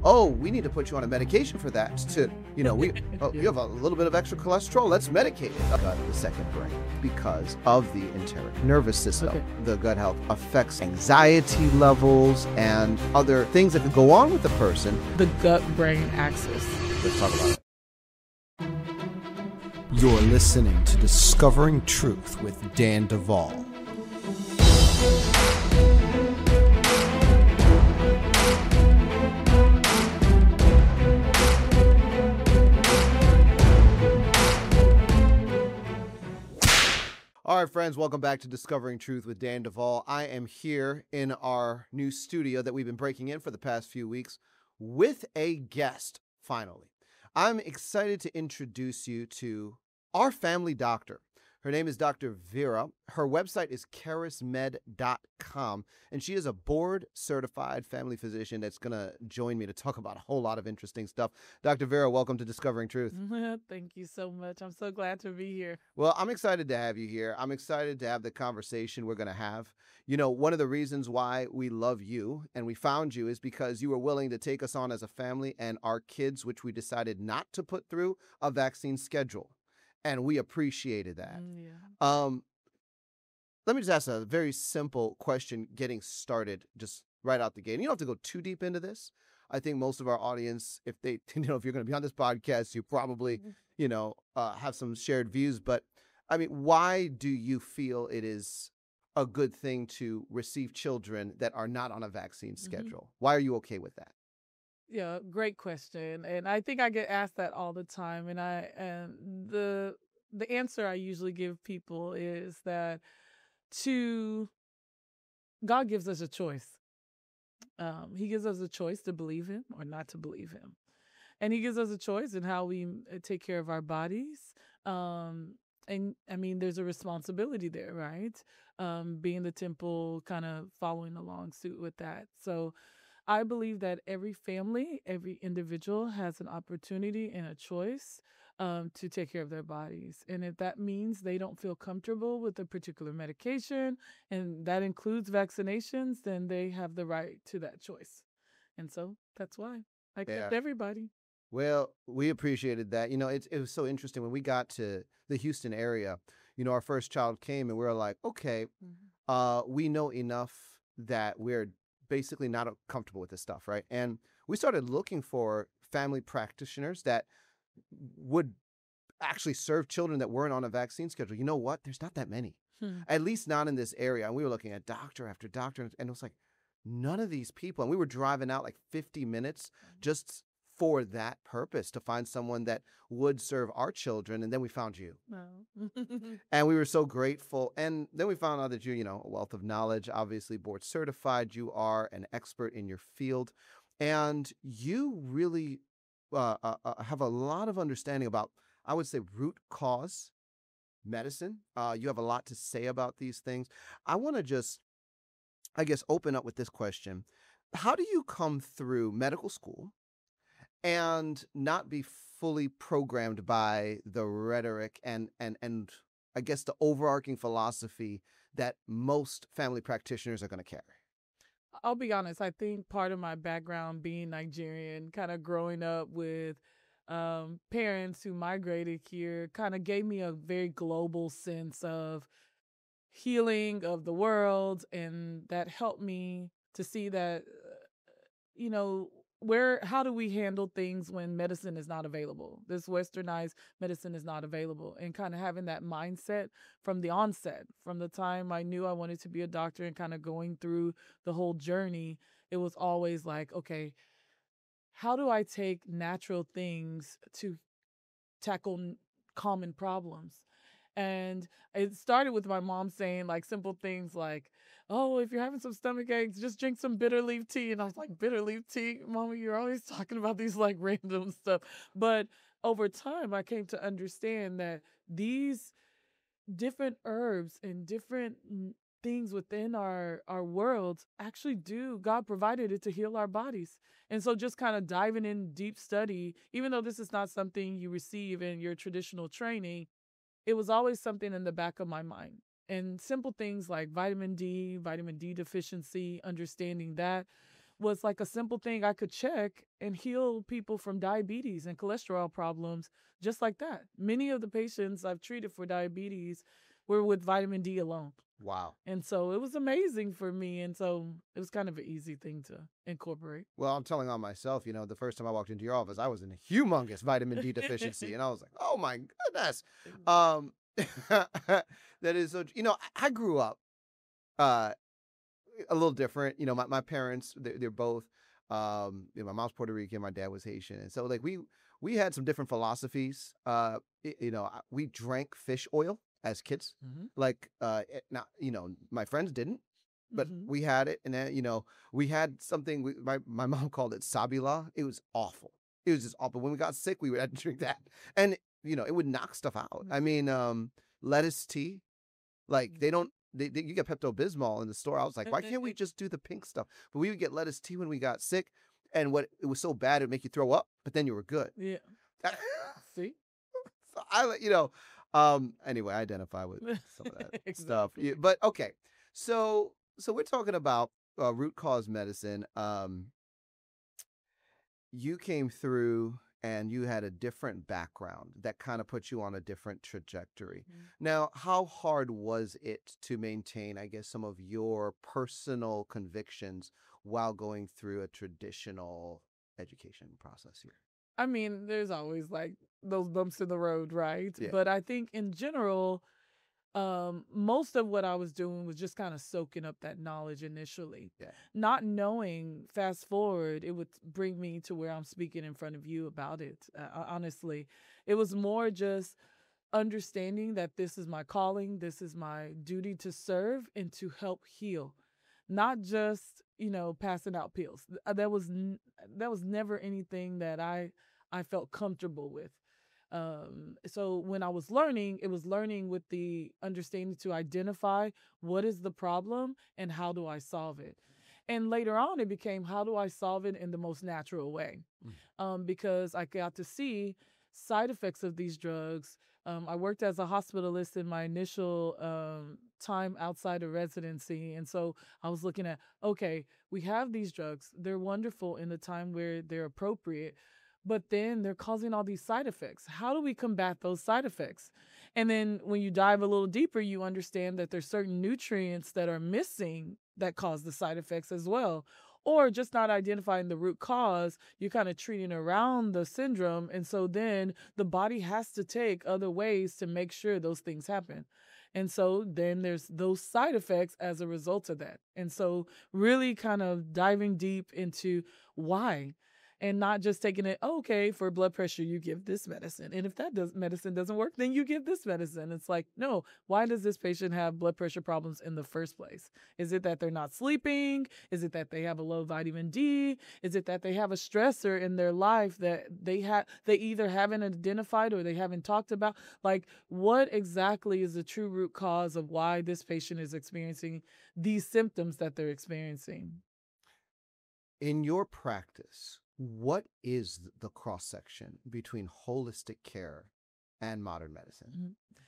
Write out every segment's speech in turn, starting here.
oh, we need to put you on a medication for that to, you have a little bit of extra cholesterol, let's medicate it. The second brain, because of the enteric nervous system. Okay. The gut health affects anxiety levels and other things that could go on with the person. The gut-brain axis. Let's talk about it. You're listening to Discovering Truth with Dan Duvall. All right, friends, welcome back to Discovering Truth with Dan Duvall. I am here in our new studio that we've been breaking in for the past few weeks with a guest, finally. I'm excited to introduce you to our family doctor. Her name is Dr. Vera. Her website is charismed.com, and she is a board-certified family physician that's going to join me to talk about a whole lot of interesting stuff. Dr. Vera, welcome to Discovering Truth. Thank you so much. I'm so glad to be here. Well, I'm excited to have you here. I'm excited to have the conversation we're going to have. You know, one of the reasons why we love you and we found you is because you were willing to take us on as a family and our kids, which we decided not to put through a vaccine schedule. And we appreciated that. Let me just ask a very simple question getting started just right out the gate. And you don't have to go too deep into this. I think most of our audience, if they, if you're going to be on this podcast, you probably, have some shared views. But I mean, why do you feel it is a good thing to receive children that are not on a vaccine schedule? Why are you okay with that? Yeah, great question. And I think I get asked that all the time. And the answer I usually give people is that God gives us a choice. He gives us a choice to believe him or not to believe him. And he gives us a choice in how we take care of our bodies. And I mean, there's a responsibility there, right? Being the temple, kind of following along suit with that. So I believe that every family, every individual has an opportunity and a choice to take care of their bodies. And if that means they don't feel comfortable with a particular medication, and that includes vaccinations, then they have the right to that choice. And so that's why I accept everybody. Well, we appreciated that. You know, it was so interesting when we got to the Houston area. You know, our first child came and we were like, okay, we know enough that we're basically not comfortable with this stuff, right? And we started looking for family practitioners that would actually serve children that weren't on a vaccine schedule. You know what? There's not that many, at least not in this area. And we were looking at doctor after doctor, and it was like, none of these people. And we were driving out like 50 minutes just for that purpose, to find someone that would serve our children. And then we found you. And we were so grateful. And then we found out that you're, a wealth of knowledge, obviously board certified. You are an expert in your field. And you really have a lot of understanding about, I would say, root cause medicine. You have a lot to say about these things. I want to just, open up with this question. How do you come through medical school and not be fully programmed by the rhetoric and I guess the overarching philosophy that most family practitioners are going to carry? I'll be honest. I think part of my background being Nigerian, kind of growing up with parents who migrated here, kind of gave me a very global sense of healing of the world. And that helped me to see that, how do we handle things when medicine is not available? This westernized medicine is not available, and kind of having that mindset from the onset, from the time I knew I wanted to be a doctor and kind of going through the whole journey, it was always like, okay, how do I take natural things to tackle common problems? And it started with my mom saying like simple things like, oh, if you're having some stomach aches, just drink some bitter leaf tea. And I was like, bitter leaf tea? Mama, you're always talking about these like random stuff. But over time, I came to understand that these different herbs and different things within our worlds actually God provided it to heal our bodies. And so just kind of diving in deep study, even though this is not something you receive in your traditional training, it was always something in the back of my mind. And simple things like vitamin D deficiency, understanding that was like a simple thing I could check and heal people from diabetes and cholesterol problems just like that. Many of the patients I've treated for diabetes were with vitamin D alone. Wow. And so it was amazing for me. And so it was kind of an easy thing to incorporate. Well, I'm telling on myself, the first time I walked into your office, I was in a humongous vitamin D deficiency. And I was like, oh my goodness. That is so, I grew up a little different. My parents, they're both, my mom's Puerto Rican, my dad was Haitian. And so like we had some different philosophies. We drank fish oil as kids. Mm-hmm. Like, now, my friends didn't. But we had it, and then we had something. My mom called it sabila. It was awful. It was just awful. When we got sick, we would have to drink that, and it would knock stuff out. I mean, lettuce tea, like they don't. You get Pepto-Bismol in the store. I was like, why can't we just do the pink stuff? But we would get lettuce tea when we got sick, and it was so bad it would make you throw up. But then you were good. Yeah. See. So anyway, I identify with some of that stuff. Yeah, but okay, so we're talking about root cause medicine. You came through and you had a different background that kind of put you on a different trajectory. Mm-hmm. Now, how hard was it to maintain, I guess, some of your personal convictions while going through a traditional education process here? I mean, there's always like those bumps in the road, right? Yeah. But I think in general, most of what I was doing was just kind of soaking up that knowledge initially. Yeah. Not knowing, fast forward, it would bring me to where I'm speaking in front of you about it. Honestly, it was more just understanding that this is my calling, this is my duty to serve and to help heal, not just passing out pills. That was never anything that I felt comfortable with. So when I was learning, it was learning with the understanding to identify what is the problem and how do I solve it. And later on, it became how do I solve it in the most natural way, because I got to see side effects of these drugs. I worked as a hospitalist in my initial time outside of residency. And so I was looking at, okay, we have these drugs. They're wonderful in the time where they're appropriate, but then they're causing all these side effects. How do we combat those side effects? And then when you dive a little deeper, you understand that there's certain nutrients that are missing that cause the side effects as well. Or just not identifying the root cause, you're kind of treating around the syndrome. And so then the body has to take other ways to make sure those things happen. And so then there's those side effects as a result of that. And so really kind of diving deep into why. And not just taking it, okay, for blood pressure, you give this medicine. And if that medicine doesn't work, then you give this medicine. It's like, no, why does this patient have blood pressure problems in the first place? Is it that they're not sleeping? Is it that they have a low vitamin D? Is it that they have a stressor in their life that they either haven't identified or they haven't talked about? Like, what exactly is the true root cause of why this patient is experiencing these symptoms that they're experiencing? In your practice, what is the cross-section between holistic care and modern medicine? Mm-hmm.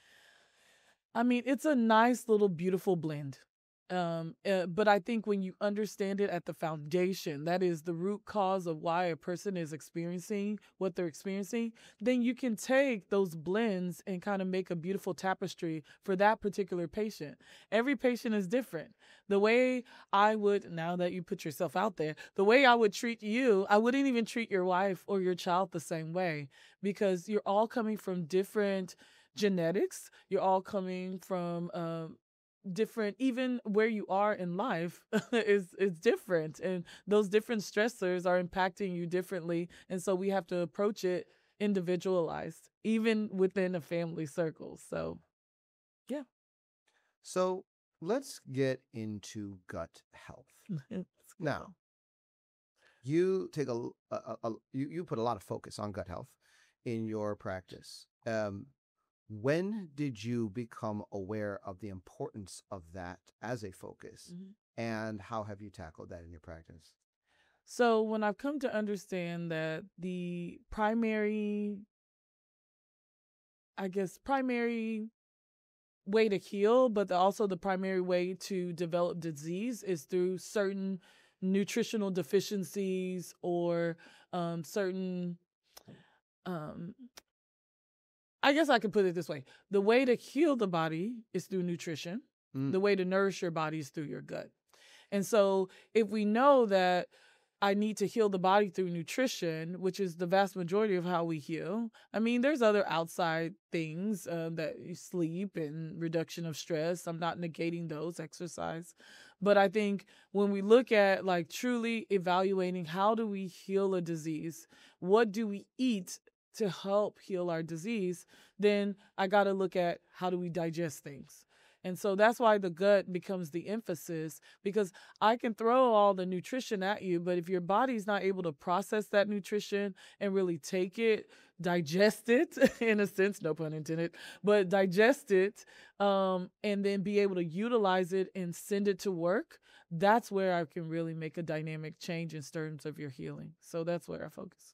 I mean, it's a nice little beautiful blend. But I think when you understand it at the foundation, that is the root cause of why a person is experiencing what they're experiencing, then you can take those blends and kind of make a beautiful tapestry for that particular patient. Every patient is different. The way I would, now that you put yourself out there, the way I would treat you, I wouldn't even treat your wife or your child the same way, because you're all coming from different genetics. You're all coming from different, even where you are in life is different, and those different stressors are impacting you differently, and so we have to approach it individualized, even within a family circle. So yeah. So let's get into gut health. Now, you take you put a lot of focus on gut health in your practice. When did you become aware of the importance of that as a focus? Mm-hmm. And how have you tackled that in your practice? So when I've come to understand that the primary way to heal, but also the primary way to develop disease is through certain nutritional deficiencies or certain, um, I guess I could put it this way. The way to heal the body is through nutrition. Mm. The way to nourish your body is through your gut. And so if we know that I need to heal the body through nutrition, which is the vast majority of how we heal. I mean, there's other outside things that you sleep and reduction of stress. I'm not negating those, exercise. But I think when we look at like truly evaluating how do we heal a disease, what do we eat to help heal our disease, then I got to look at how do we digest things. And so that's why the gut becomes the emphasis, because I can throw all the nutrition at you, but if your body's not able to process that nutrition and really take it, digest it, in a sense, no pun intended, but digest it, and then be able to utilize it and send it to work, that's where I can really make a dynamic change in terms of your healing. So that's where I focus.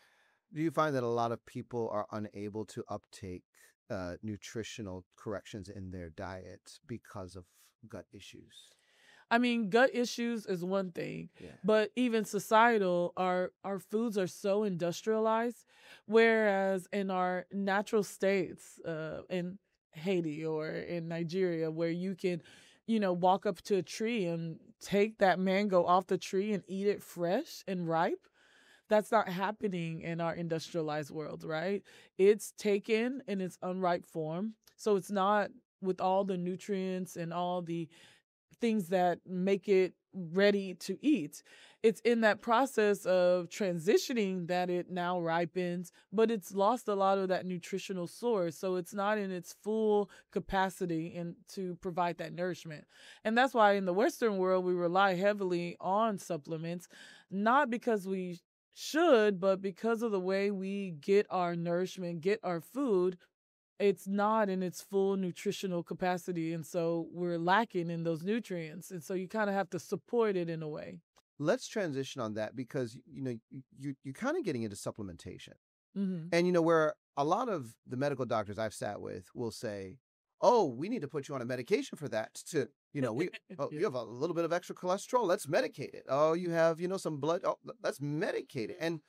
Do you find that a lot of people are unable to uptake nutritional corrections in their diet because of gut issues? I mean, gut issues is one thing, Yeah. but even societal, our foods are so industrialized, whereas in our natural states, in Haiti or in Nigeria, where you can, walk up to a tree and take that mango off the tree and eat it fresh and ripe. That's not happening in our industrialized world, right? It's taken in its unripe form. So it's not with all the nutrients and all the things that make it ready to eat. It's in that process of transitioning that it now ripens, but it's lost a lot of that nutritional source. So it's not in its full capacity and to provide that nourishment. And that's why in the Western world, we rely heavily on supplements, not because we should, but because of the way we get our nourishment, get our food, it's not in its full nutritional capacity. And so we're lacking in those nutrients. And so you kind of have to support it in a way. Let's transition on that because you're kind of getting into supplementation. Mm-hmm. And where a lot of the medical doctors I've sat with will say, "Oh, we need to put you on a medication for that to, you have a little bit of extra cholesterol. Let's medicate it. Oh, you have, some blood. Oh, let's medicate it." And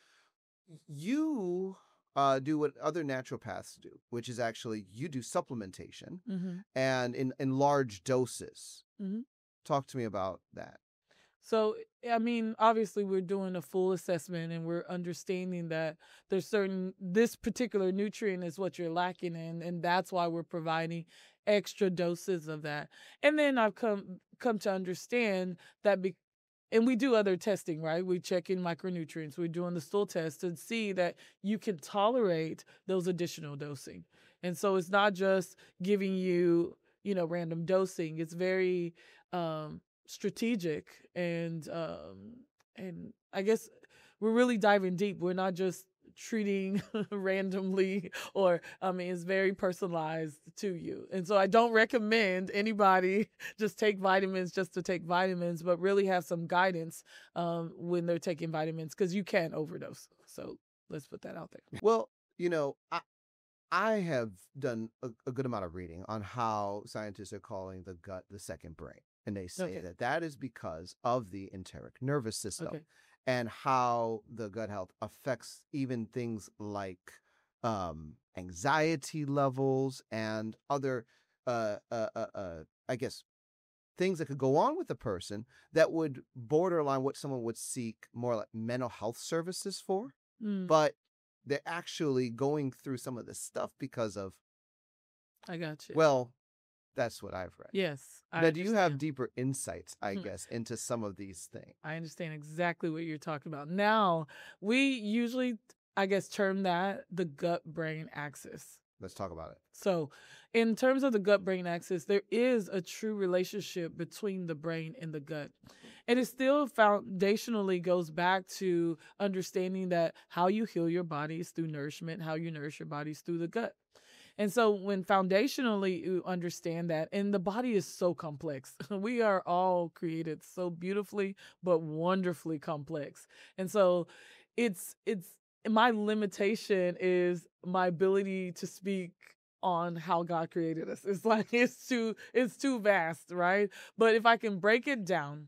you do what other naturopaths do, which is actually you do supplementation Mm-hmm. and in large doses. Mm-hmm. Talk to me about that. So, I mean, obviously we're doing a full assessment and we're understanding that this particular nutrient is what you're lacking in. And that's why we're providing extra doses of that. And then I've come to understand that and we do other testing, right? We check in micronutrients. We're doing the stool test to see that you can tolerate those additional dosing. And so it's not just giving you, random dosing. It's very strategic and I guess we're really diving deep. We're not just treating randomly it's very personalized to you. And so I don't recommend anybody just take vitamins just to take vitamins, but really have some guidance when they're taking vitamins, because you can overdose. So let's put that out there. Well, I have done a good amount of reading on how scientists are calling the gut the second brain. And they say that is because of the enteric nervous system. Okay. And how the gut health affects even things like anxiety levels and other, I guess, things that could go on with a person that would borderline what someone would seek more like mental health services for. Mm, But they're actually going through some of this stuff because of, I got you. well, that's what I've read. Yes. Now, do you have deeper insights, I guess, into some of these things? I understand exactly what you're talking about. Now, we usually, I guess, term that the gut-brain axis. Let's talk about it. So in terms of the gut-brain axis, there is a true relationship between the brain and the gut. And it still foundationally goes back to understanding that how you heal your body is through nourishment, how you nourish your body is through the gut. And so when foundationally you understand that, and the body is so complex, we are all created so beautifully, but wonderfully complex. And so it's my limitation is my ability to speak on how God created us. It's like, it's too vast, right? But if I can break it down,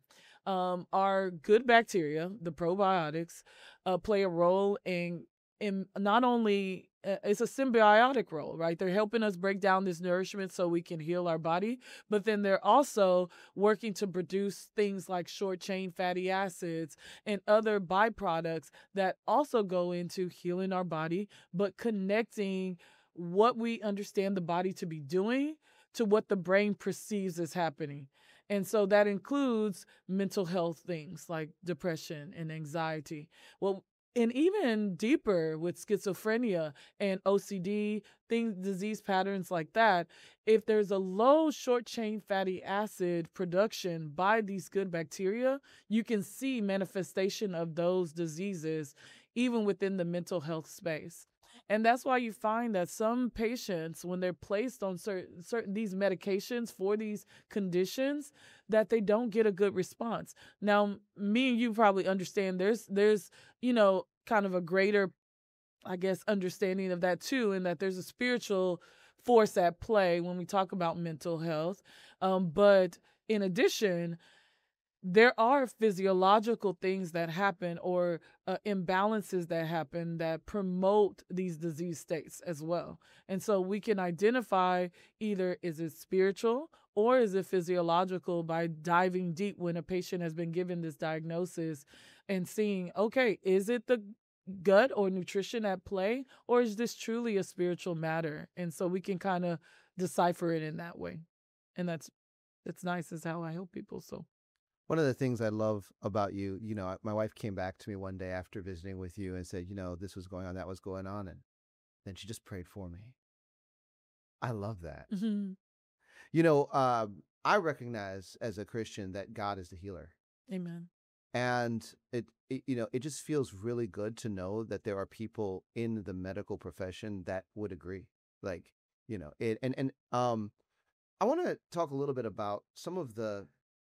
our good bacteria, the probiotics, play a role in not only it's a symbiotic role, right? They're helping us break down this nourishment so we can heal our body, but then they're also working to produce things like short chain fatty acids and other byproducts that also go into healing our body, but connecting what we understand the body to be doing to what the brain perceives as happening. And so that includes mental health things like depression and anxiety. Well, and even deeper with schizophrenia and OCD, things, disease patterns like that, if there's a low short chain fatty acid production by these good bacteria, you can see manifestation of those diseases even within the mental health space. And that's why you find that some patients, when they're placed on certain these medications for these conditions, that they don't get a good response. Now, me and you probably understand there's kind of a greater, I guess, understanding of that too, and that there's a spiritual force at play when we talk about mental health. But in addition, there are physiological things that happen or imbalances that happen that promote these disease states as well. And so we can identify either is it spiritual or is it physiological by diving deep when a patient has been given this diagnosis and seeing, okay, is it the gut or nutrition at play, or is this truly a spiritual matter? And so we can kind of decipher it in that way. And that's nice, is how I help people. So One of the things I love about you, my wife came back to me one day after visiting with you and said, this was going on, that was going on. And then she just prayed for me. I love that. mhm. I recognize as a Christian that God is the healer. Amen. And it just feels really good to know that there are people in the medical profession that would agree. Like, I want to talk a little bit about some of the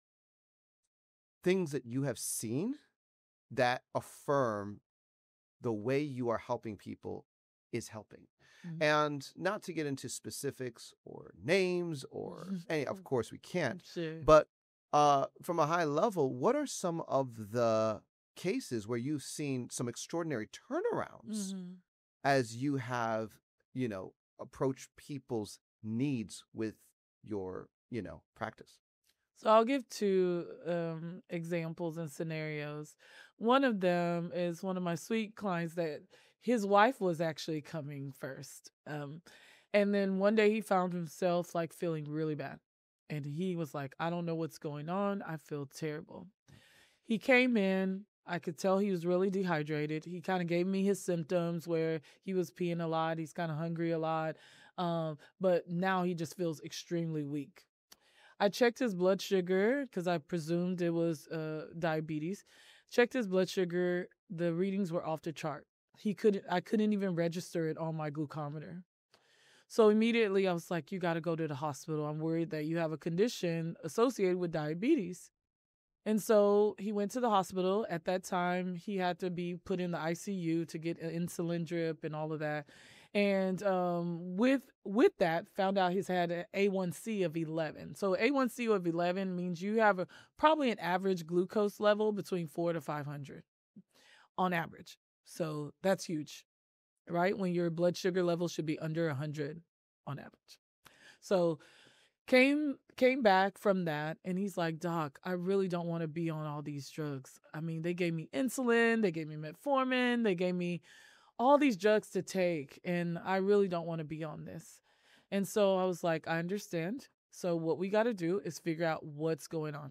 things that you have seen that affirm the way you are helping people is helping. Mhm. And not to get into specifics or names or any, of course we can't, Sure. but from a high level, what are some of the cases where you've seen some extraordinary turnarounds Mhm. as you have, approached people's needs with your, practice? So I'll give two examples and scenarios. One of them is one of my sweet clients that his wife was actually coming first. And then one day he found himself like feeling really bad. And he was like, I don't know what's going on. I feel terrible. He came in. I could tell he was really dehydrated. He kind of gave me his symptoms where he was peeing a lot. He's kind of hungry a lot. But now he just feels extremely weak. I checked his blood sugar because I presumed it was diabetes. Checked his blood sugar. The readings were off the chart. I couldn't even register it on my glucometer. So immediately I was like, you got to go to the hospital. I'm worried that you have a condition associated with diabetes. And so he went to the hospital. At that time, he had to be put in the ICU to get an insulin drip and all of that. And with that, found out he's had an A1C of 11. So A1C of 11 means you have probably an average glucose level between 400 to 500 on average. So that's huge, right? When your blood sugar level should be under 100 on average. So came back from that, and he's like, Doc, I really don't want to be on all these drugs. I mean, they gave me insulin, they gave me metformin, they gave me all these drugs to take, and I really don't want to be on this. And so I was like, I understand. So what we got to do is figure out what's going on.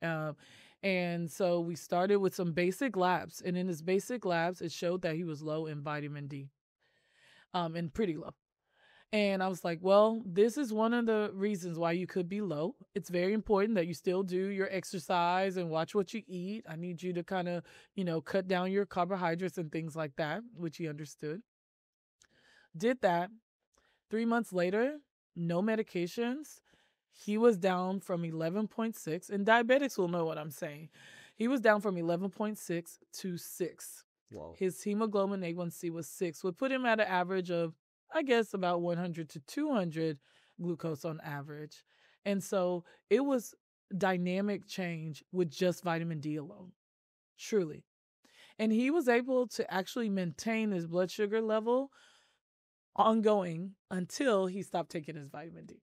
And so we started with some basic labs, and in his basic labs, it showed that he was low in vitamin D, and pretty low. And I was like, well, this is one of the reasons why you could be low. It's very important that you still do your exercise and watch what you eat. I need you to kind of, cut down your carbohydrates and things like that, which he understood. Did that. 3 months later, no medications. He was down from 11.6, and diabetics will know what I'm saying. He was down from 11.6 to 6. Whoa. His hemoglobin A1C was 6, would put him at an average of, I guess, about 100 to 200 glucose on average. And so it was dynamic change with just vitamin D alone, truly. And he was able to actually maintain his blood sugar level ongoing until he stopped taking his vitamin D.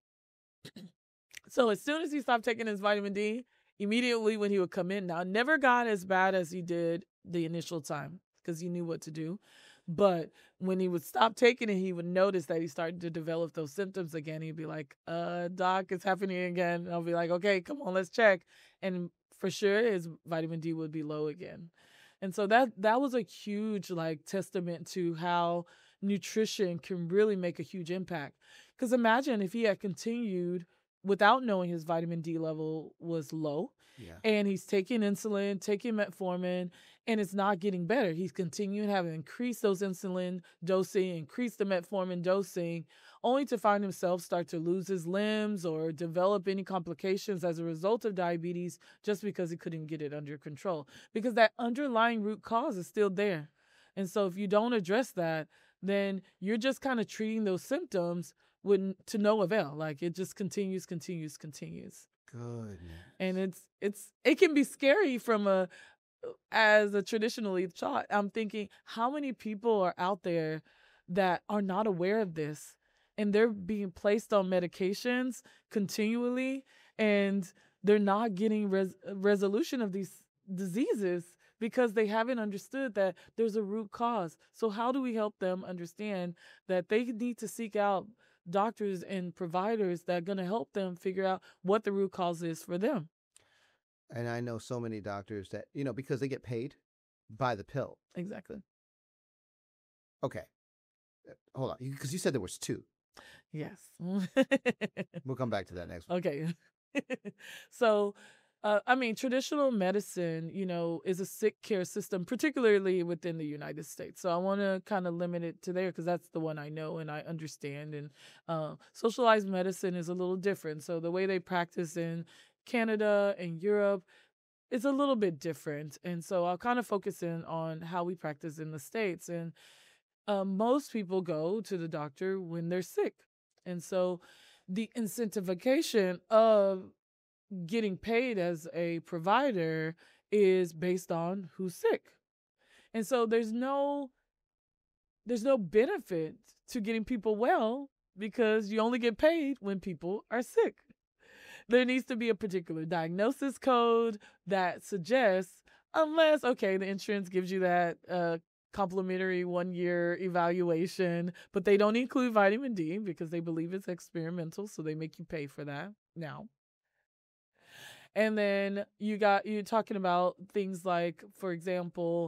So as soon as he stopped taking his vitamin D, immediately when he would come in, now it never got as bad as he did the initial time because he knew what to do. But when he would stop taking it, he would notice that he started to develop those symptoms again. He'd be like, doc, it's happening again. And I'll be like, okay, come on, let's check. And for sure, his vitamin D would be low again. And so that was a huge like testament to how nutrition can really make a huge impact. Because imagine if he had continued without knowing his vitamin D level was low, and he's taking insulin, taking metformin, and it's not getting better. He's continuing having increased those insulin dosing, increase the metformin dosing, only to find himself start to lose his limbs or develop any complications as a result of diabetes just because he couldn't get it under control. Because that underlying root cause is still there. And so if you don't address that, then you're just kind of treating those symptoms to no avail. Like it just continues. Goodness. And it can be scary as a traditionally taught. I'm thinking, how many people are out there that are not aware of this, and they're being placed on medications continually, and they're not getting resolution of these diseases because they haven't understood that there's a root cause. So how do we help them understand that they need to seek out doctors and providers that are going to help them figure out what the root cause is for them? And I know so many doctors that, because they get paid by the pill. Exactly. Okay. Hold on. Because you said there was two. Yes. We'll come back to that next one. Okay. So, traditional medicine, is a sick care system, particularly within the United States. So I want to kind of limit it to there because that's the one I know and I understand. And socialized medicine is a little different. So the way they practice in Canada and Europe is a little bit different. And so I'll kind of focus in on how we practice in the States. And most people go to the doctor when they're sick. And so the incentivization of getting paid as a provider is based on who's sick. And so there's no benefit to getting people well because you only get paid when people are sick. There needs to be a particular diagnosis code that suggests, unless, okay, the insurance gives you that complimentary 1-year evaluation, but they don't include vitamin D because they believe it's experimental, so they make you pay for that now. And then you're talking about things like, for example,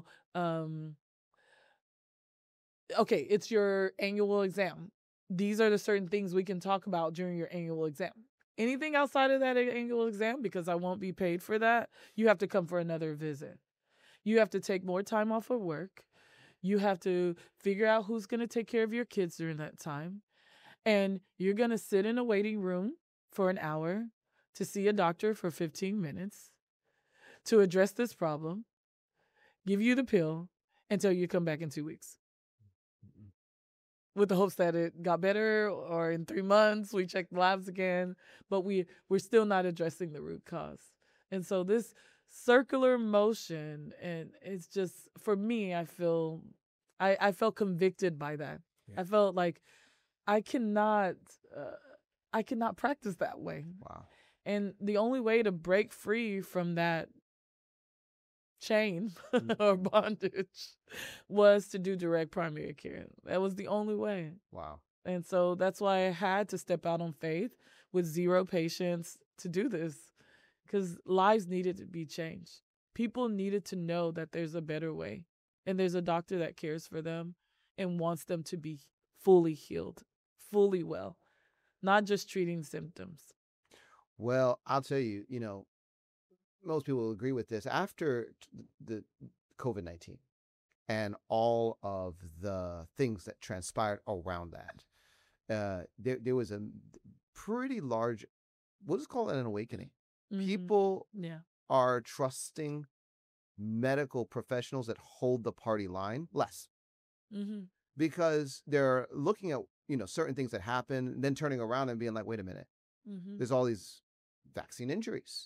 okay, it's your annual exam. These are the certain things we can talk about during your annual exam. Anything outside of that annual exam, because I won't be paid for that, you have to come for another visit. You have to take more time off of work. You have to figure out who's going to take care of your kids during that time. And you're going to sit in a waiting room for an hour to see a doctor for 15 minutes to address this problem, give you the pill, until you come back in 2 weeks. With the hopes that it got better, or in 3 months, we check the labs again, but we're still not addressing the root cause. And so this circular motion, and it's just, for me, I felt convicted by that. Yeah. I felt like I cannot practice that way. Wow. And the only way to break free from that chain or bondage was to do direct primary care. That was the only way. Wow. And so that's why I had to step out on faith with 0 patients to do this, because lives needed to be changed. People needed to know that there's a better way, and there's a doctor that cares for them and wants them to be fully healed, fully well, not just treating symptoms. Well, I'll tell you, most people will agree with this. After the COVID-19 and all of the things that transpired around that, there was a pretty large, we'll just call it an awakening. Mm-hmm. People are trusting medical professionals that hold the party line less. Mm-hmm. Because they're looking at, certain things that happen, and then turning around and being like, wait a minute, there's all these vaccine injuries.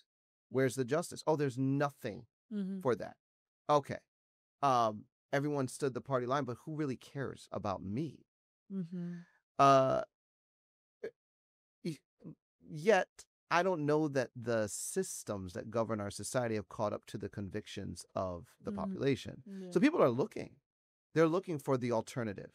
Where's the justice? Oh, there's nothing Mm-hmm. for that. Okay. Everyone stood the party line, but who really cares about me? Mm-hmm. Uh, y- Yet I don't know that the systems that govern our society have caught up to the convictions of the Mm-hmm. population. Yeah. So people are looking. They're looking for the alternative.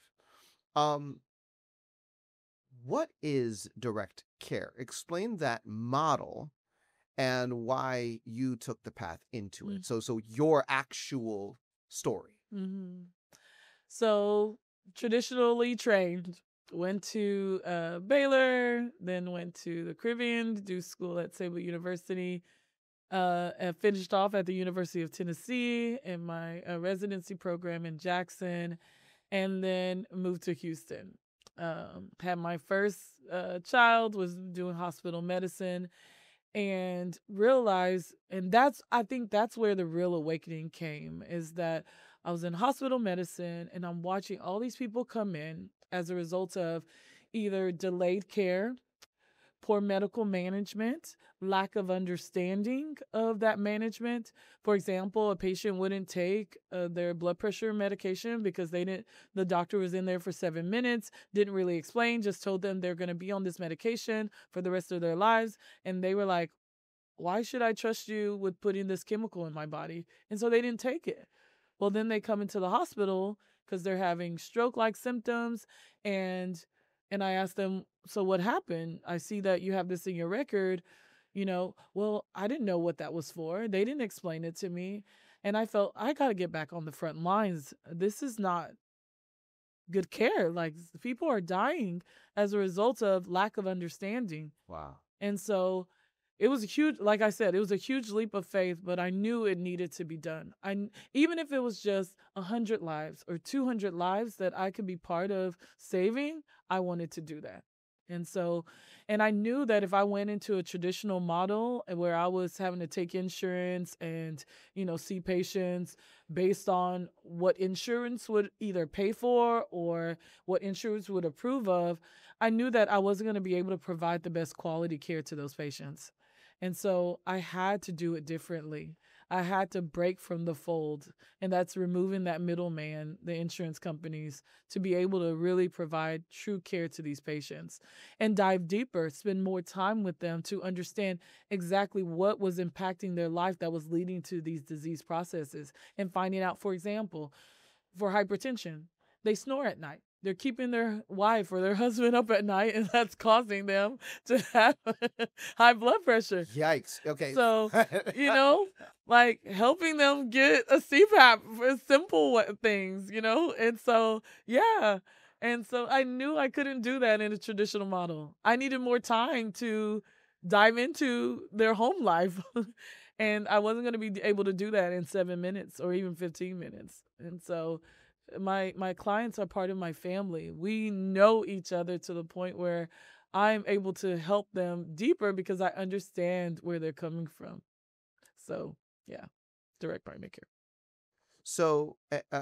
What is direct care? Explain that model and why you took the path into it. So your actual story. Mm-hmm. So traditionally trained, went to Baylor, then went to the Caribbean to do school at Sable University, and finished off at the University of Tennessee in my residency program in Jackson, and then moved to Houston. Had my first child, was doing hospital medicine, and realized, and I think that's where the real awakening came, is that I was in hospital medicine and I'm watching all these people come in as a result of either delayed care, poor medical management, lack of understanding of that management. For example, a patient wouldn't take their blood pressure medication because the doctor was in there for 7 minutes, didn't really explain, just told them they're going to be on this medication for the rest of their lives. And they were like, why should I trust you with putting this chemical in my body? And so they didn't take it. Well, then they come into the hospital because they're having stroke-like symptoms, and I asked them, so what happened? I see that you have this in your record. Well, I didn't know what that was for. They didn't explain it to me. And I felt I got to get back on the front lines. This is not good care. Like, people are dying as a result of lack of understanding. Wow. And so it was a huge, like I said, it was a huge leap of faith, but I knew it needed to be done. Even if it was just 100 lives or 200 lives that I could be part of saving, I wanted to do that. And I knew that if I went into a traditional model where I was having to take insurance and, see patients based on what insurance would either pay for or what insurance would approve of, I knew that I wasn't going to be able to provide the best quality care to those patients. And so I had to do it differently. I had to break from the fold, and that's removing that middleman, the insurance companies, to be able to really provide true care to these patients and dive deeper, spend more time with them to understand exactly what was impacting their life that was leading to these disease processes, and finding out, for example, for hypertension, they snore at night. They're keeping their wife or their husband up at night, and that's causing them to have high blood pressure. Yikes. Okay. So, like helping them get a CPAP for simple things, And so, yeah. And so I knew I couldn't do that in a traditional model. I needed more time to dive into their home life. And I wasn't going to be able to do that in 7 minutes or even 15 minutes. And so my clients are part of my family. We know each other to the point where I'm able to help them deeper because I understand where they're coming from. So, yeah, direct primary care. So,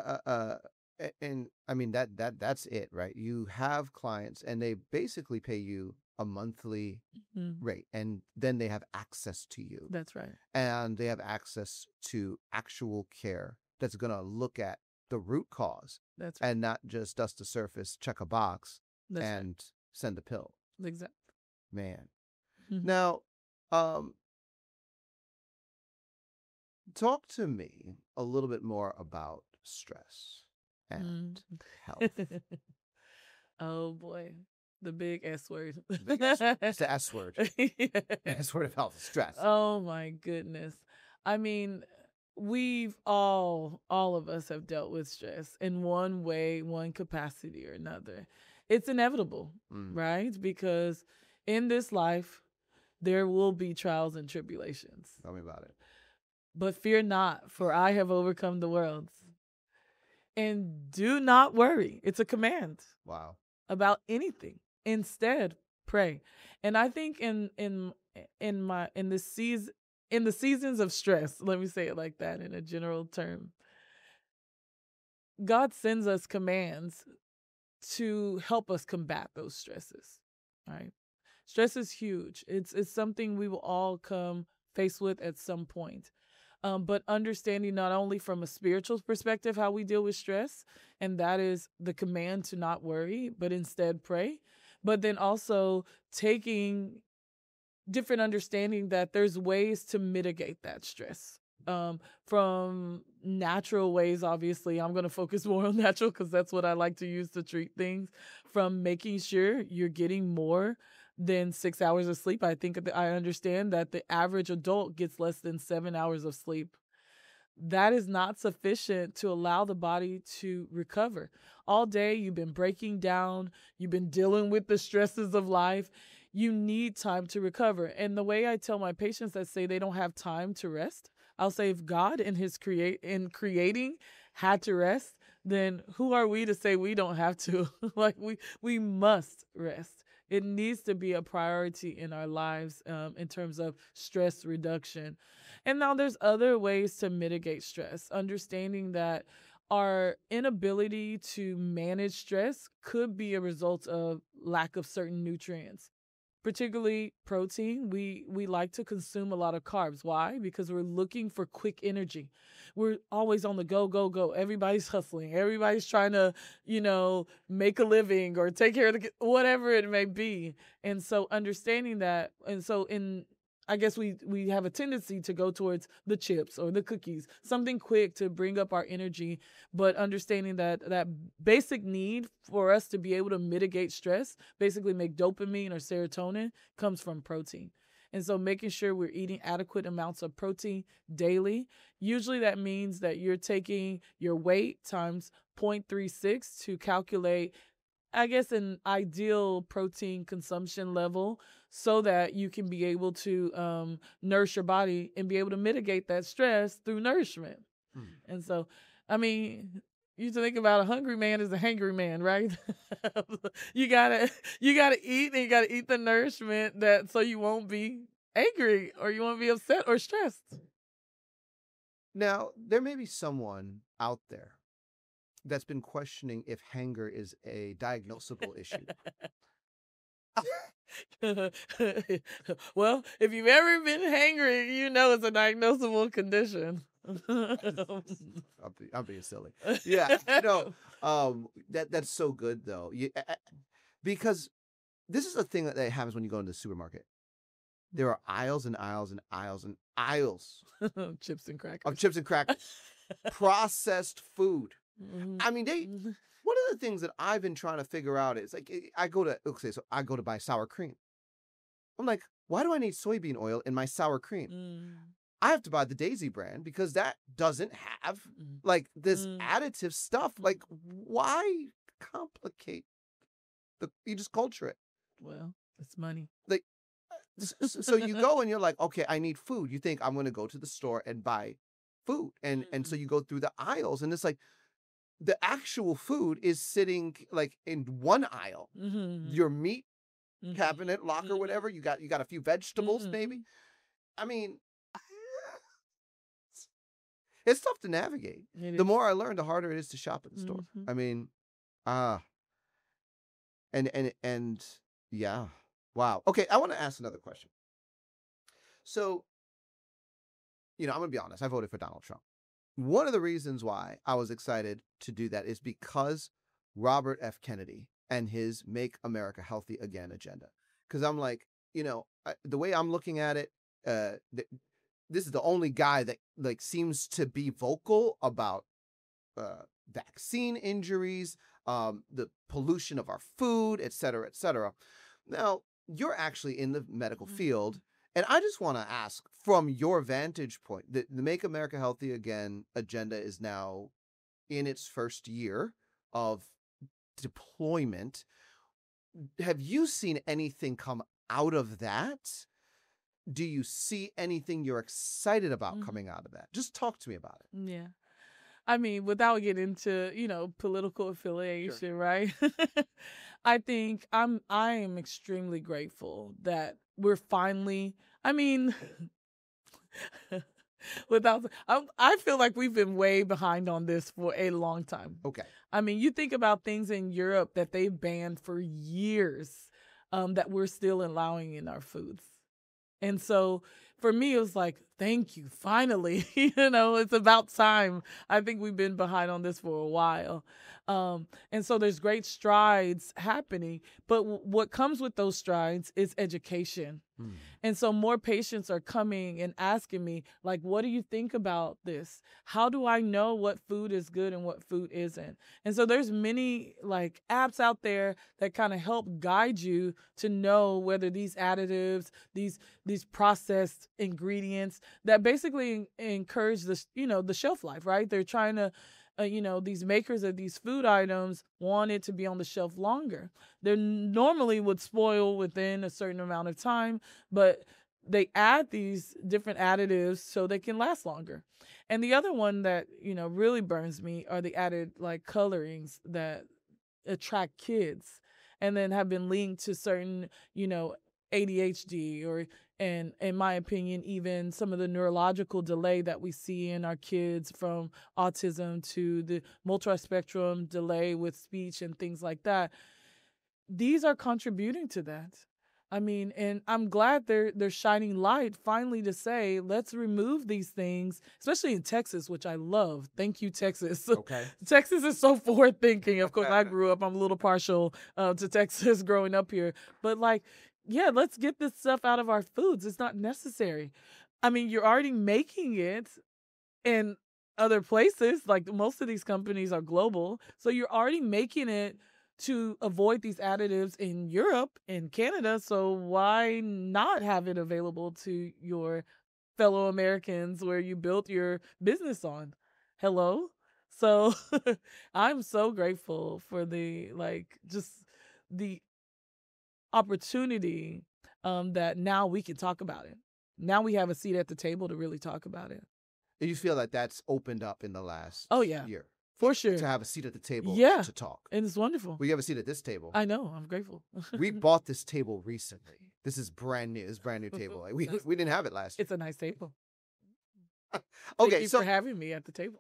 and I mean that's it, right? You have clients, and they basically pay you a monthly rate, and then they have access to you. That's right. And they have access to actual care that's going to look at the root cause. That's right. And not just dust the surface, check a box, That's and right. send a pill. Exactly. Man. Mhm. Now, talk to me a little bit more about stress and health. Oh boy, the big S word. It's the S word. Yeah. S word of health, stress. Oh my goodness. I mean, we've all of us have dealt with stress in one way, one capacity or another. It's inevitable, right? Because in this life, there will be trials and tribulations. Tell me about it. But fear not, for I have overcome the world. And do not worry. It's a command. Wow. About anything. Instead, pray. And I think in the seasons of stress, let me say it like that in a general term, God sends us commands to help us combat those stresses, right? Stress is huge. It's something we will all come faced with at some point. But understanding not only from a spiritual perspective how we deal with stress, and that is the command to not worry, but instead pray. But then also taking different understanding that there's ways to mitigate that stress. From natural ways, obviously, I'm going to focus more on natural because that's what I like to use to treat things. From making sure you're getting more than 6 hours of sleep. I think I understand that the average adult gets less than 7 hours of sleep. That is not sufficient to allow the body to recover. All day, you've been breaking down, you've been dealing with the stresses of life. You need time to recover. And the way I tell my patients that say they don't have time to rest, I'll say if God in creating had to rest, then who are we to say we don't have to? Like we must rest. It needs to be a priority in our lives in terms of stress reduction. And now there's other ways to mitigate stress, understanding that our inability to manage stress could be a result of lack of certain nutrients. Particularly protein, we like to consume a lot of carbs. Why? Because we're looking for quick energy. We're always on the go, go, go. Everybody's hustling. Everybody's trying to, make a living or take care of whatever it may be. And so understanding that, I guess we have a tendency to go towards the chips or the cookies, something quick to bring up our energy, but understanding that basic need for us to be able to mitigate stress, basically make dopamine or serotonin, comes from protein. And so making sure we're eating adequate amounts of protein daily. Usually that means that you're taking your weight times 0.36 to calculate, I guess, an ideal protein consumption level so that you can be able to nourish your body and be able to mitigate that stress through nourishment. And so, you think about a hungry man is a hangry man, right? you gotta eat, and you gotta eat the nourishment so you won't be angry or you won't be upset or stressed. Now, there may be someone out there that's been questioning if hanger is a diagnosable issue. Well, if you've ever been hangry, you know it's a diagnosable condition. I'm being silly. Yeah, that's so good though. Because this is a thing that happens when you go into the supermarket. There are aisles and aisles and aisles and aisles chips and crackers. Of chips and crackers, processed food. Mm-hmm. I mean, one of the things that I've been trying to figure out is like I go to buy sour cream. I'm like, why do I need soybean oil in my sour cream? I have to buy the Daisy brand because that doesn't have like this additive stuff. Like, why complicate you just culture it? Well, it's money. Like, so you go and you're like, okay, I need food. You think I'm going to go to the store and buy food. And so you go through the aisles and it's like, the actual food is sitting like in one aisle. Your meat cabinet, locker, whatever. You got a few vegetables, maybe. I mean, it's tough to navigate. The more I learn, the harder it is to shop at the store. I mean, and yeah, wow. Okay, I want to ask another question. So, I'm gonna be honest. I voted for Donald Trump. One of the reasons why I was excited to do that is because Robert F. Kennedy and his Make America Healthy Again agenda. Because I'm like, the way I'm looking at it, this is the only guy that like seems to be vocal about vaccine injuries, the pollution of our food, et cetera, et cetera. Now, you're actually in the medical field. And I just want to ask, from your vantage point, the Make America Healthy Again agenda is now in its first year of deployment. Have you seen anything come out of that? Do you see anything you're excited about coming out of that? Just talk to me about it. Yeah. I mean, without getting into, political affiliation, right? I think I am extremely grateful that we're finally, I feel like we've been way behind on this for a long time. Okay. I mean, you think about things in Europe that they've banned for years that we're still allowing in our foods. And so for me, it was like, thank you, finally. It's about time. I think we've been behind on this for a while. And so there's great strides happening. But what comes with those strides is education. And so more patients are coming and asking me, like, what do you think about this? How do I know what food is good and what food isn't? And so there's many like apps out there that kind of help guide you to know whether these additives, these processed ingredients that basically encourage the shelf life, right? They're trying to these makers of these food items want it to be on the shelf longer. They normally would spoil within a certain amount of time, but they add these different additives so they can last longer. And the other one that, really burns me are the added like colorings that attract kids and then have been linked to certain, ADHD or, and in my opinion, even some of the neurological delay that we see in our kids from autism to the multispectrum delay with speech and things like that. These are contributing to that. I mean, and I'm glad they're shining light finally to say, let's remove these things, especially in Texas, which I love. Thank you, Texas. Okay. Texas is so forward thinking. Of course, I grew up, I'm a little partial to Texas growing up here. But like, yeah, let's get this stuff out of our foods. It's not necessary. I mean, you're already making it in other places. Like most of these companies are global. So you're already making it to avoid these additives in Europe and Canada. So why not have it available to your fellow Americans where you built your business on? Hello? So I'm so grateful for just the opportunity that now we can talk about it. Now we have a seat at the table to really talk about it. And you feel like that's opened up in the last year? For sure. To have a seat at the table to talk. And it's wonderful. We have a seat at this table. I know. I'm grateful. We bought this table recently. This is brand new. This is a brand new table. Like, we didn't have it last year. It's a nice table. Okay, Thank you for having me at the table.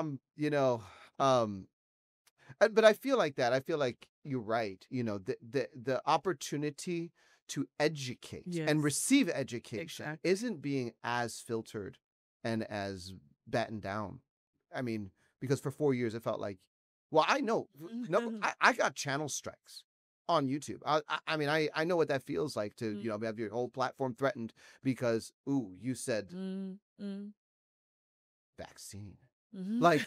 But I feel like that. I feel like you're right. The opportunity to educate and receive education isn't being as filtered and as battened down. I mean, because for 4 years it felt like, well, I know, I got channel strikes on YouTube. I mean, I know what that feels like to, have your whole platform threatened because, you said vaccine. Like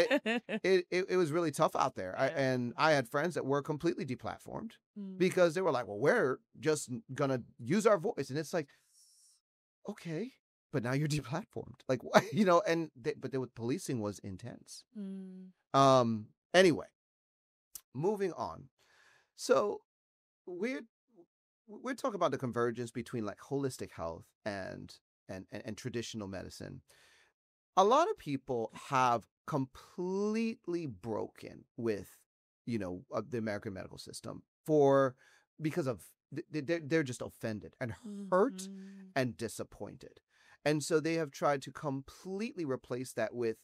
it was really tough out there. And I had friends that were completely deplatformed because they were like, well, we're just gonna use our voice. And it's like, okay, but now you're deplatformed. Like, but the policing was intense. Anyway, moving on. So we're talking about the convergence between like holistic health and traditional medicine. A lot of people have completely broken with, the American medical system because of they're just offended and hurt and disappointed. And so they have tried to completely replace that with,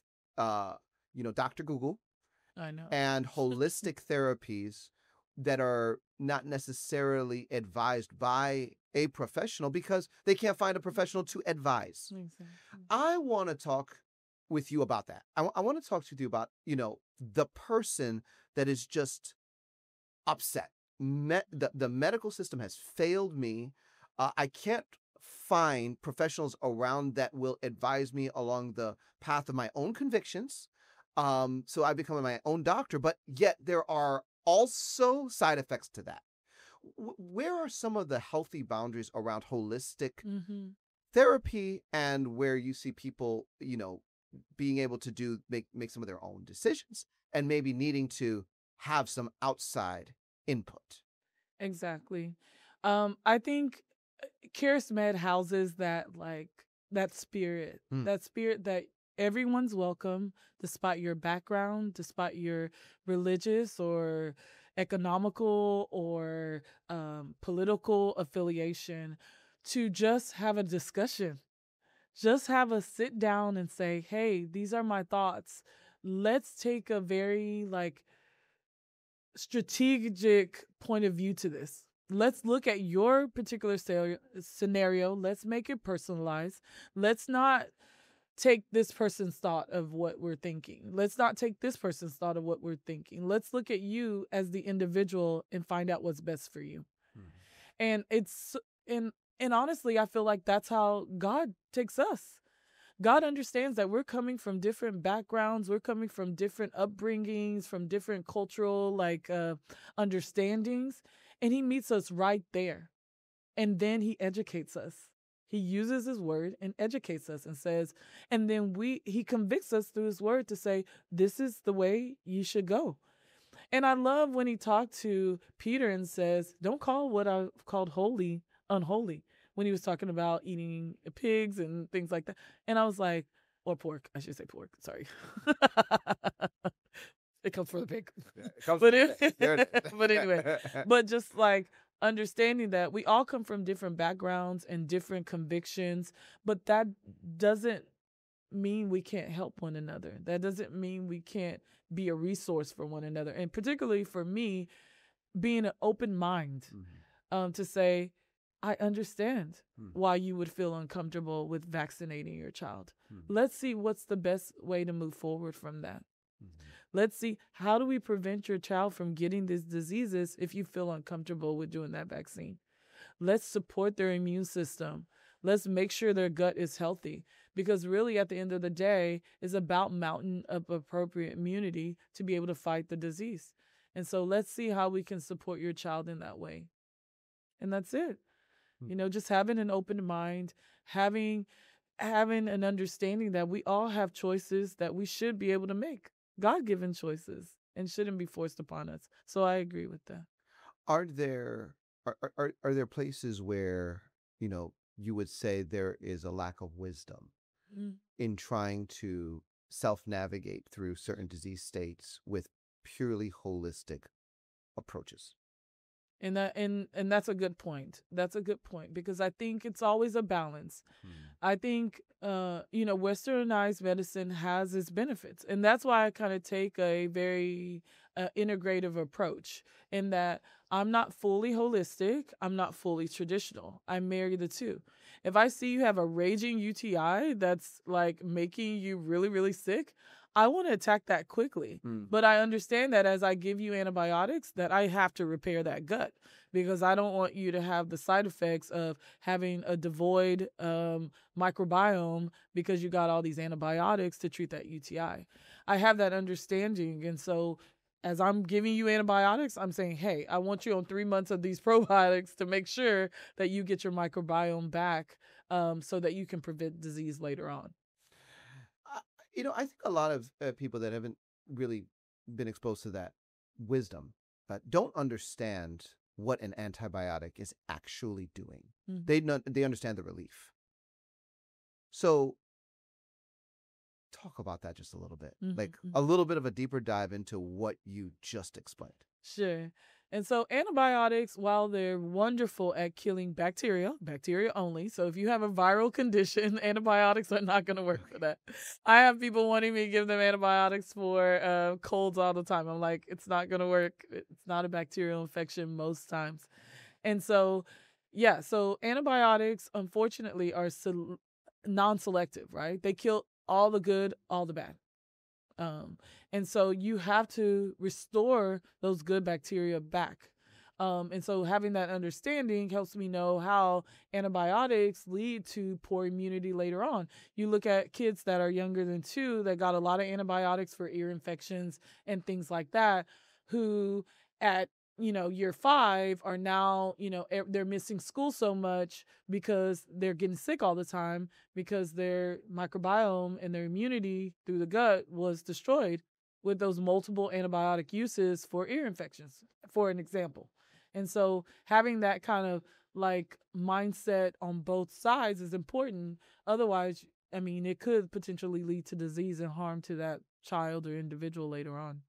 Dr. Google. I know. And holistic therapies that are not necessarily advised by a professional because they can't find a professional to advise. Exactly. I want to talk with you about that. I want to talk to you about, the person that is just upset. The medical system has failed me. I can't find professionals around that will advise me along the path of my own convictions. So I become my own doctor, but yet there are also side effects to that. Where are some of the healthy boundaries around holistic therapy and where you see people, being able to make some of their own decisions and maybe needing to have some outside input? Exactly. I think CareSmed houses that spirit, that everyone's welcome, despite your background, despite your religious or economical or political affiliation, to just have a discussion. Just have a sit down and say, hey, these are my thoughts. Let's take a very strategic point of view to this. Let's look at your particular scenario. Let's make it personalized. Let's not take this person's thought of what we're thinking. Let's not take this person's thought of what we're thinking. Let's look at you as the individual and find out what's best for you. Mm-hmm. And it's and honestly, I feel like that's how God takes us. God understands that we're coming from different backgrounds. We're coming from different upbringings, from different cultural understandings. And he meets us right there. And then he educates us. He uses his word and educates us and says, and then he convicts us through his word to say, this is the way you should go. And I love when he talked to Peter and says, don't call what I've called holy unholy, when he was talking about eating pigs and things like that. And I was like, or pork, I should say pork, sorry. It comes from the pig. Yeah, but anyway, but just like understanding that we all come from different backgrounds and different convictions, but that doesn't mean we can't help one another. That doesn't mean we can't be a resource for one another. And particularly for me, being an open mind, to say, I understand why you would feel uncomfortable with vaccinating your child. Let's see what's the best way to move forward from that. Let's see, how do we prevent your child from getting these diseases if you feel uncomfortable with doing that vaccine? Let's support their immune system. Let's make sure their gut is healthy, because really at the end of the day, it's about mounting up appropriate immunity to be able to fight the disease. And so let's see how we can support your child in that way. And that's it. You know, just having an open mind, having an understanding that we all have choices that we should be able to make. God-given choices, and shouldn't be forced upon us. So I agree with that. Are there places where, you know, you would say there is a lack of wisdom in trying to self-navigate through certain disease states with purely holistic approaches? And that's a good point. That's a good point, because I think it's always a balance. I think, westernized medicine has its benefits. And that's why I kind of take a very integrative approach, in that I'm not fully holistic. I'm not fully traditional. I marry the two. If I see you have a raging UTI that's like making you really, really sick, I want to attack that quickly. But I understand that as I give you antibiotics, that I have to repair that gut, because I don't want you to have the side effects of having a devoid microbiome because you got all these antibiotics to treat that UTI. I have that understanding. And so as I'm giving you antibiotics, I'm saying, hey, I want you on 3 months of these probiotics to make sure that you get your microbiome back, so that you can prevent disease later on. I think a lot of people that haven't really been exposed to that wisdom don't understand what an antibiotic is actually doing. They understand the relief. So talk about that just a little bit, like a little bit of a deeper dive into what you just explained. Sure. And so antibiotics, while they're wonderful at killing bacteria only. So if you have a viral condition, antibiotics are not going to work for that. I have people wanting me to give them antibiotics for colds all the time. I'm like, it's not going to work. It's not a bacterial infection most times. And so, so antibiotics, unfortunately, are non-selective, right? They kill all the good, all the bad. And so you have to restore those good bacteria back. And so having that understanding helps me know how antibiotics lead to poor immunity later on. You look at kids that are younger than 2 that got a lot of antibiotics for ear infections and things like that, who at year 5 are now, they're missing school so much because they're getting sick all the time, because their microbiome and their immunity through the gut was destroyed with those multiple antibiotic uses for ear infections, for an example. And so having that kind of like mindset on both sides is important. Otherwise, I mean, it could potentially lead to disease and harm to that child or individual later on.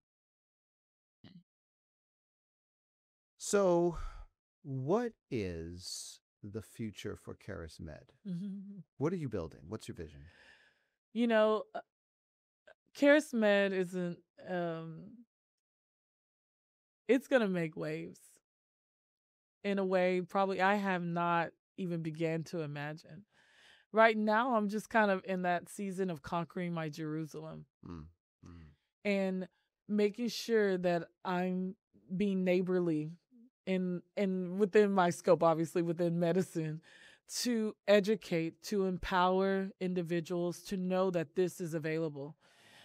So what is the future for Caris Med? What are you building? What's your vision? Caris Med isn't, it's going to make waves. in a way probably I have not even began to imagine. Right now, I'm just kind of in that season of conquering my Jerusalem and making sure that I'm being neighborly and within my scope, obviously within medicine, to educate, to empower individuals to know that this is available.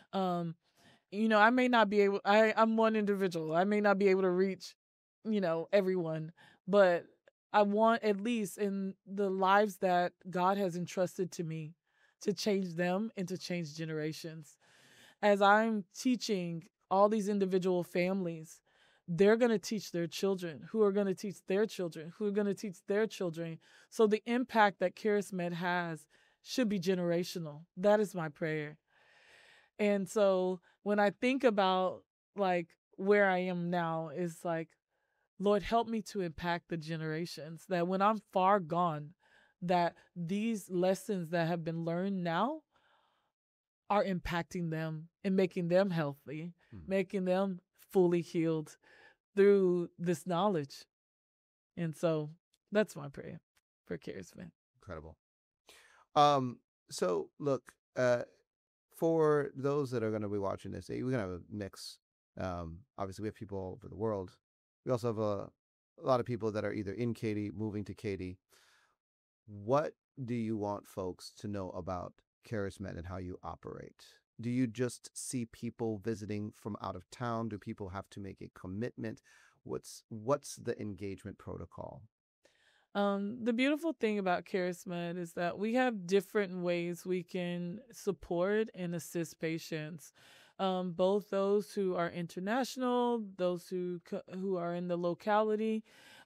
I may not be able, I'm one individual. I may not be able to reach, everyone, but I want, at least in the lives that God has entrusted to me, to change them and to change generations. As I'm teaching all these individual families, they're going to teach their children, who are going to teach their children, who are going to teach their children. So the impact that CarisMed has should be generational. That is my prayer. And so when I think about like where I am now, is like, Lord, help me to impact the generations, that when I'm far gone, that these lessons that have been learned now are impacting them and making them healthy, making them fully healed through this knowledge. And so that's my prayer for CarisMed. Incredible. So look, for those that are going to be watching this, we're going to have a mix. Obviously, we have people all over the world. We also have a lot of people that are either in Katy, moving to Katy. What do you want folks to know about CarisMed and how you operate? Do you just see people visiting from out of town? Do people have to make a commitment? What's the engagement protocol? The beautiful thing about CarisMed is that we have different ways we can support and assist patients. Both those who are international, those who are in the locality,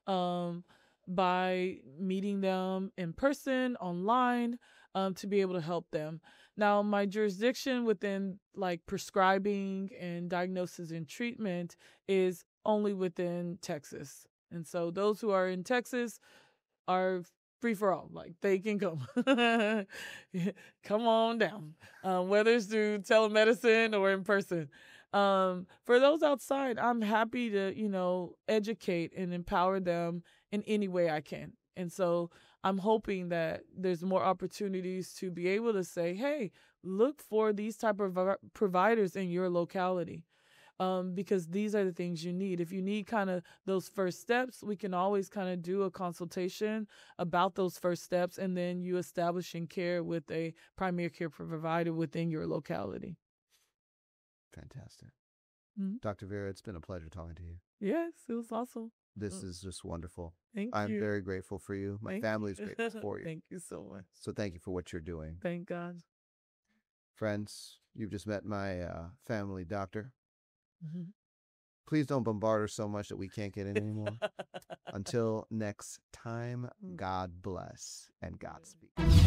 by meeting them in person, online, to be able to help them. Now, my jurisdiction within like prescribing and diagnosis and treatment is only within Texas. And so those who are in Texas are free for all. Like, they can come. Come on down, whether it's through telemedicine or in person. For those outside, I'm happy to, educate and empower them in any way I can. And so I'm hoping that there's more opportunities to be able to say, hey, look for these type of providers in your locality. Because these are the things you need. If you need kind of those first steps, we can always kind of do a consultation about those first steps, and then you establishing care with a primary care provider within your locality. Fantastic. Dr. Vera, it's been a pleasure talking to you. Yes, it was awesome. This is just wonderful. I'm very grateful for you. My family's grateful for you. Thank you so much. So thank you for what you're doing. Thank God. Friends, you've just met my family doctor. Please don't bombard her so much that we can't get in anymore. Until next time, God bless and Godspeed.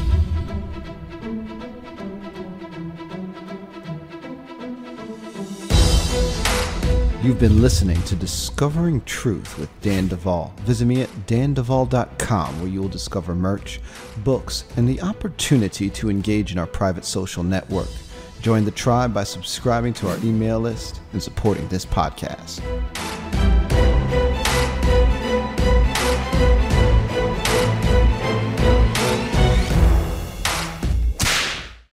You've been listening to Discovering Truth with Dan Duvall. Visit me at danduvall.com, where you'll discover merch, books, and the opportunity to engage in our private social network. Join the tribe by subscribing to our email list and supporting this podcast.